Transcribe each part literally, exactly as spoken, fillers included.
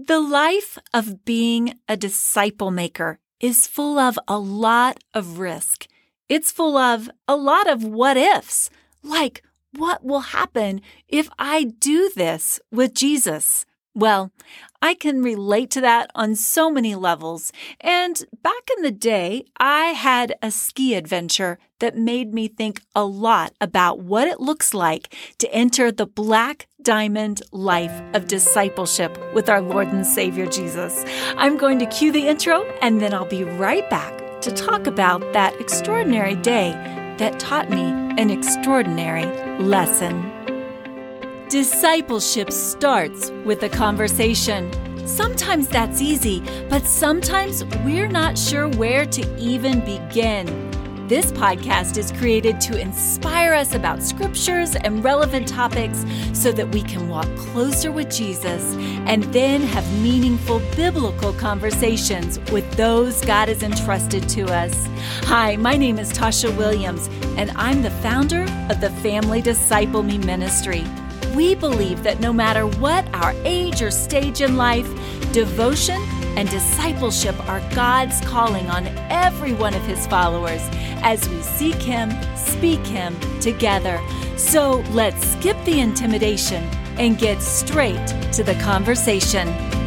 The life of being a disciple maker is full of a lot of risk. It's full of a lot of what ifs, like what will happen if I do this with Jesus? Well, I can relate to that on so many levels. And back in the day, I had a ski adventure that made me think a lot about what it looks like to enter the black diamond life of discipleship with our Lord and Savior Jesus. I'm going to cue the intro, and then I'll be right back to talk about that extraordinary day that taught me an extraordinary lesson. Discipleship starts with a conversation. Sometimes that's easy, but sometimes we're not sure where to even begin. This podcast is created to inspire us about scriptures and relevant topics so that we can walk closer with Jesus and then have meaningful biblical conversations with those God has entrusted to us. Hi, my name is Tasha Williams, and I'm the founder of the Family Disciple Me Ministry. We believe that no matter what our age or stage in life, devotion and discipleship are God's calling on every one of His followers as we seek Him, speak Him together. So let's skip the intimidation and get straight to the conversation.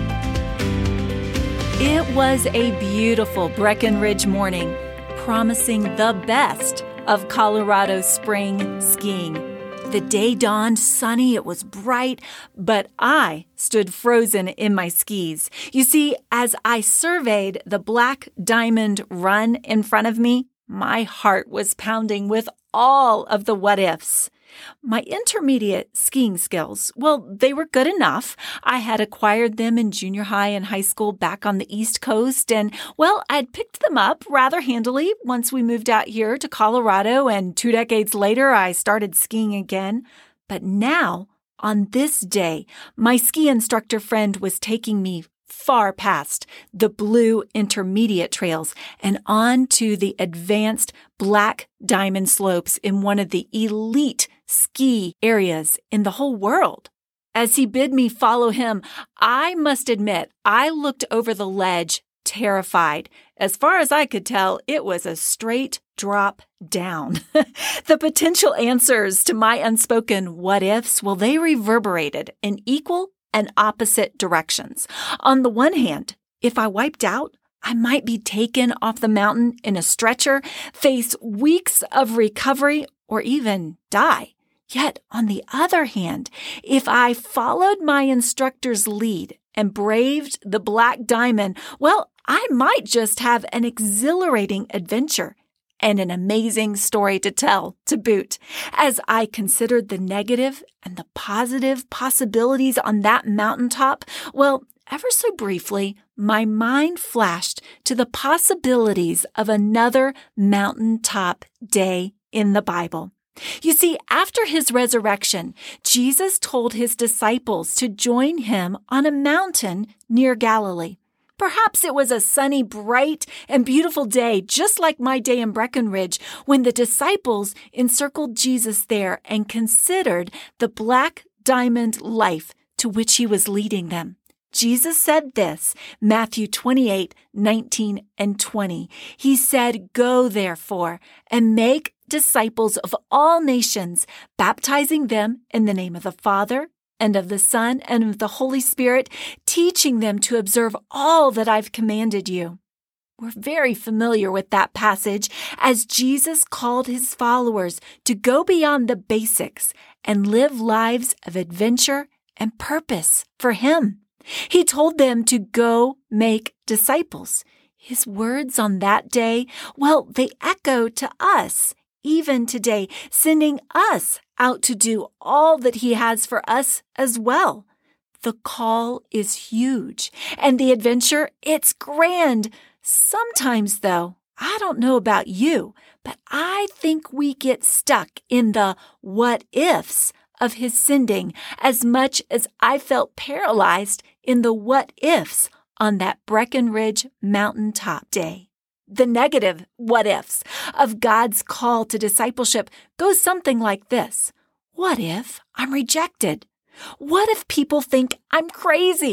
It was a beautiful Breckenridge morning, promising the best of Colorado spring skiing. The day dawned sunny, it was bright, but I stood frozen in my skis. You see, as I surveyed the Black Diamond Run in front of me, my heart was pounding with all of the what-ifs. My intermediate skiing skills, well, they were good enough. I had acquired them in junior high and high school back on the East Coast, and, well, I'd picked them up rather handily once we moved out here to Colorado, and two decades later, I started skiing again. But now, on this day, my ski instructor friend was taking me far past the blue intermediate trails and on to the advanced black diamond slopes in one of the elite ski areas in the whole world. As he bid me follow him, I must admit I looked over the ledge terrified. As far as I could tell, it was a straight drop down. The potential answers to my unspoken what-ifs, well, they reverberated in equal and opposite directions. On the one hand, if I wiped out, I might be taken off the mountain in a stretcher, face weeks of recovery, or even die. Yet, on the other hand, if I followed my instructor's lead and braved the Black Diamond, well, I might just have an exhilarating adventure and an amazing story to tell to boot. As I considered the negative and the positive possibilities on that mountaintop, well, ever so briefly, my mind flashed to the possibilities of another mountaintop day in the Bible. You see, after His resurrection, Jesus told His disciples to join Him on a mountain near Galilee. Perhaps it was a sunny, bright, and beautiful day, just like my day in Breckenridge, when the disciples encircled Jesus there and considered the black diamond life to which He was leading them. Jesus said this, Matthew twenty-eight, nineteen, and twenty. He said, "Go therefore and make disciples of all nations, baptizing them in the name of the Father, and of the Son, and of the Holy Spirit, teaching them to observe all that I've commanded you." We're very familiar with that passage as Jesus called His followers to go beyond the basics and live lives of adventure and purpose for Him. He told them to go make disciples. His words on that day, well, they echo to us even today, sending us out to do all that He has for us as well. The call is huge, and the adventure, it's grand. Sometimes, though, I don't know about you, but I think we get stuck in the what-ifs of His sending as much as I felt paralyzed in the what-ifs on that Breckenridge mountaintop day. The negative what-ifs of God's call to discipleship goes something like this. What if I'm rejected? What if people think I'm crazy?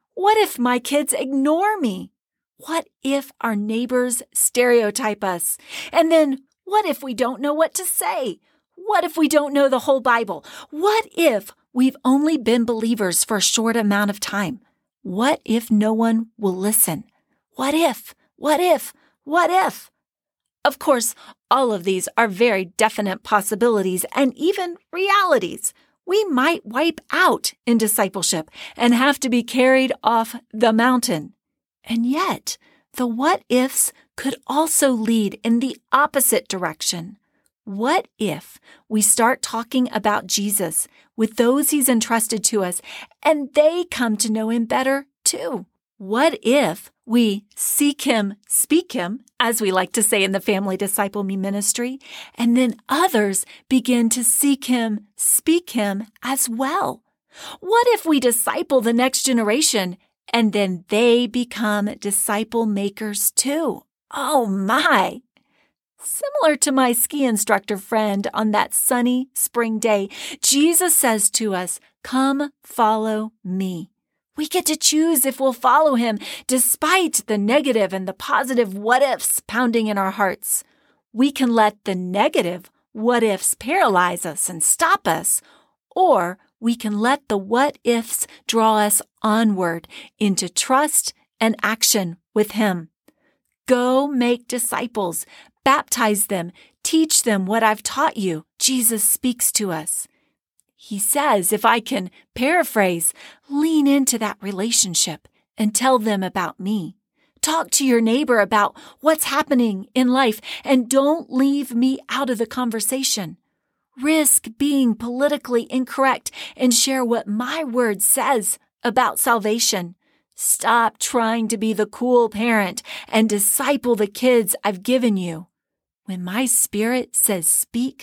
What if my kids ignore me? What if our neighbors stereotype us? And then what if we don't know what to say? What if we don't know the whole Bible? What if we've only been believers for a short amount of time? What if no one will listen? What if? What if? What if? Of course, all of these are very definite possibilities and even realities. We might wipe out in discipleship and have to be carried off the mountain. And yet, the what-ifs could also lead in the opposite direction. What if we start talking about Jesus with those he's entrusted to us and they come to know him better too? What if we seek him, speak him, as we like to say in the Family Disciple Me ministry, and then others begin to seek him, speak him as well? What if we disciple the next generation and then they become disciple makers too? Oh my! Similar to my ski instructor friend on that sunny spring day, Jesus says to us, "Come follow me." We get to choose if we'll follow him despite the negative and the positive what-ifs pounding in our hearts. We can let the negative what-ifs paralyze us and stop us, or we can let the what-ifs draw us onward into trust and action with him. Go make disciples, baptize them, teach them what I've taught you. Jesus speaks to us. He says, if I can paraphrase, lean into that relationship and tell them about me. Talk to your neighbor about what's happening in life and don't leave me out of the conversation. Risk being politically incorrect and share what my word says about salvation. Stop trying to be the cool parent and disciple the kids I've given you. When my spirit says speak,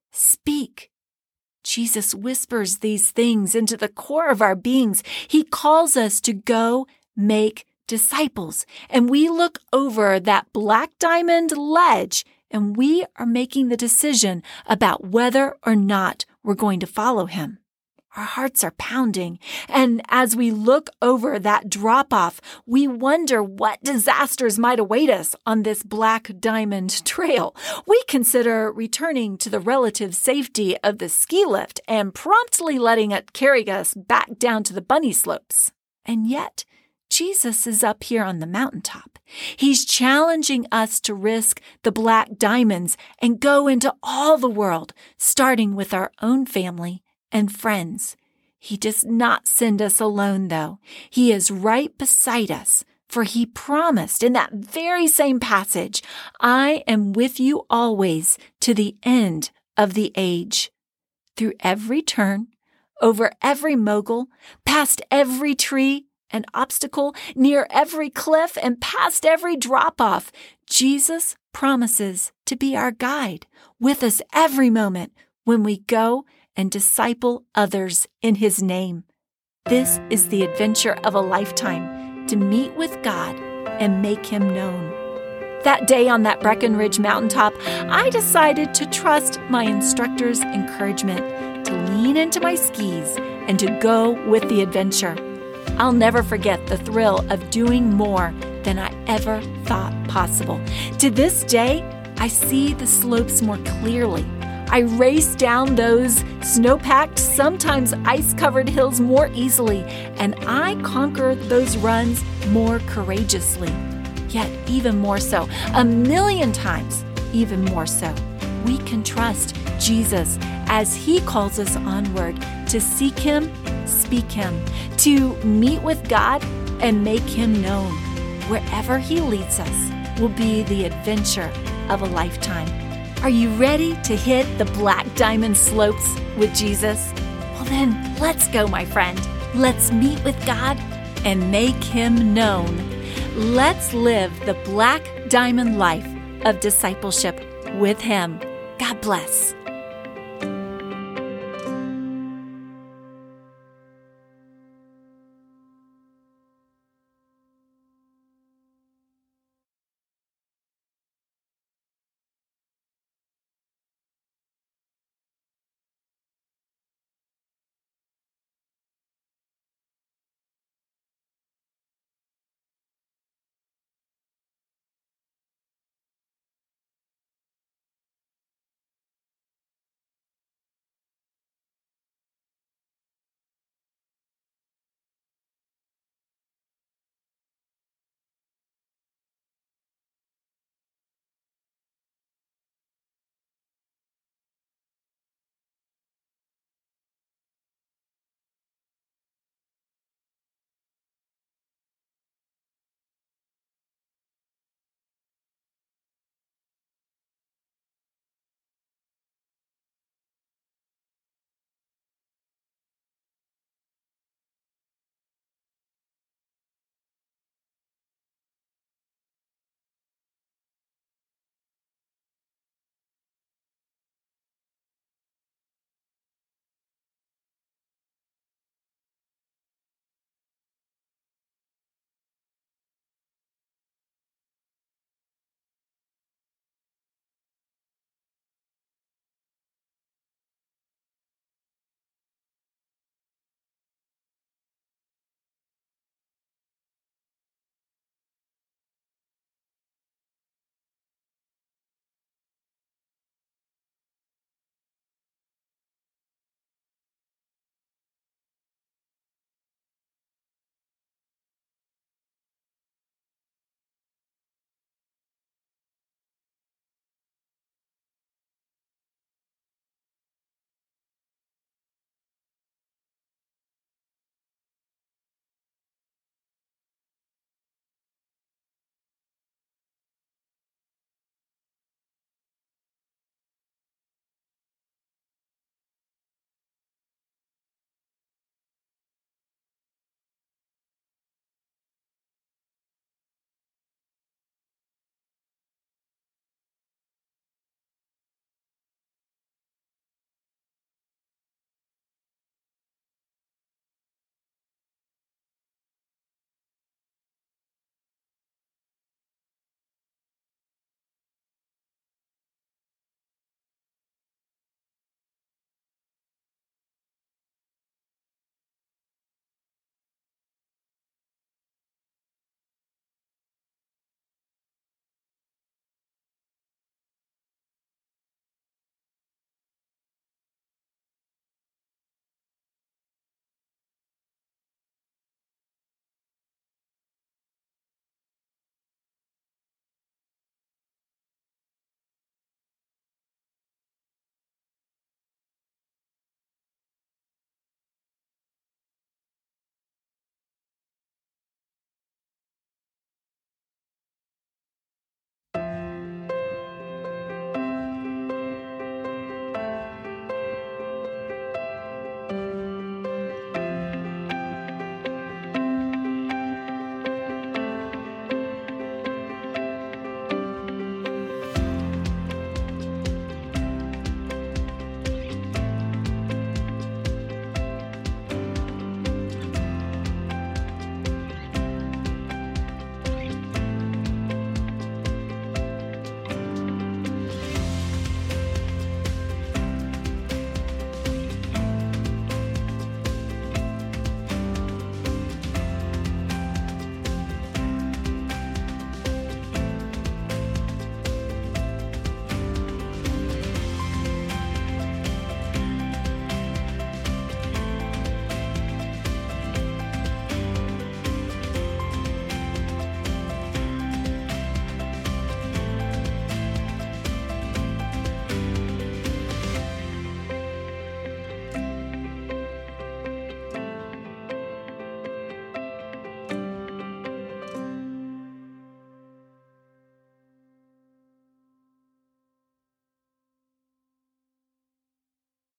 speak. Jesus whispers these things into the core of our beings. He calls us to go make disciples. And we look over that black diamond ledge and we are making the decision about whether or not we're going to follow him. Our hearts are pounding. And as we look over that drop-off, we wonder what disasters might await us on this black diamond trail. We consider returning to the relative safety of the ski lift and promptly letting it carry us back down to the bunny slopes. And yet, Jesus is up here on the mountaintop. He's challenging us to risk the black diamonds and go into all the world, starting with our own family and friends. He does not send us alone, though. He is right beside us, for he promised in that very same passage, I am with you always to the end of the age. Through every turn, over every mogul, past every tree and obstacle, near every cliff and past every drop-off, Jesus promises to be our guide, with us every moment when we go and disciple others in his name. This is the adventure of a lifetime, to meet with God and make him known. That day on that Breckenridge mountaintop, I decided to trust my instructor's encouragement, to lean into my skis and to go with the adventure. I'll never forget the thrill of doing more than I ever thought possible. To this day, I see the slopes more clearly. I race down those snow-packed, sometimes ice-covered hills more easily, and I conquer those runs more courageously. Yet even more so, a million times even more so, we can trust Jesus as he calls us onward to seek him, speak him, to meet with God and make him known. Wherever he leads us will be the adventure of a lifetime. Are you ready to hit the black diamond slopes with Jesus? Well then, let's go, my friend. Let's meet with God and make him known. Let's live the black diamond life of discipleship with him. God bless.